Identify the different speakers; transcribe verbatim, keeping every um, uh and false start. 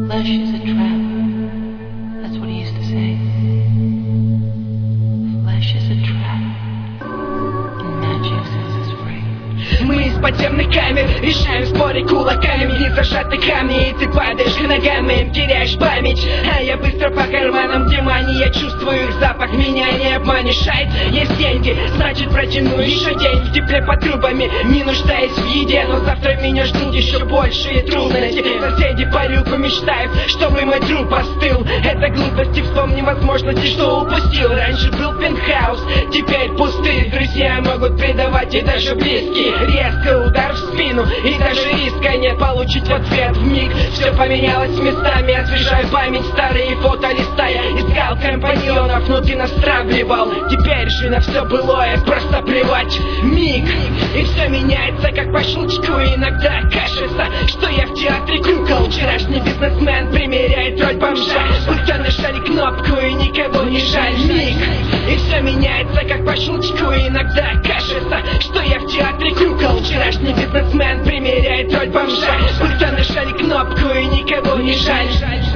Speaker 1: Flesh is a trap. That's what he used to say. Flesh is a trap. And magic sets us free.
Speaker 2: Мы из подземных камер решаем споры кулаками. Не зажаты камни, и ты падаешь к ногам моим, теряешь память. А я быстро по карманам, где мания, я чувствую их запах, меня не обманешь. Айд, есть деньги, значит протяну еще день в тепле под трубами, не нуждаясь в еде. Но завтра меня ждут еще большие трудности. Соседи по рюку мечтают, чтобы мой труп остыл. Это глупости, вспомни возможности, что упустил. Раньше был пентхаус, теперь пустырь. Друзья могут предавать и даже близкие. Резко удар в спину, и даже риска нет получить в ответ вмиг. Все поменялось местами, освежаю память, старые фото листая. Искал компаньонов, но ты нас травливал. Теперь же на все былое просто плевать. Миг, и все меняется как по щелчку. Иногда кажется, что я в театре кукол. Вчерашний бизнесмен примеряет роль бомжа, будто нажали кнопку и никого не жаль. Миг, и все меняется как по щелчку. Иногда кажется, что я в театре кукол. Вчерашний бизнесмен примеряет роль бомжа, будто нажали кнопку и никого не жаль.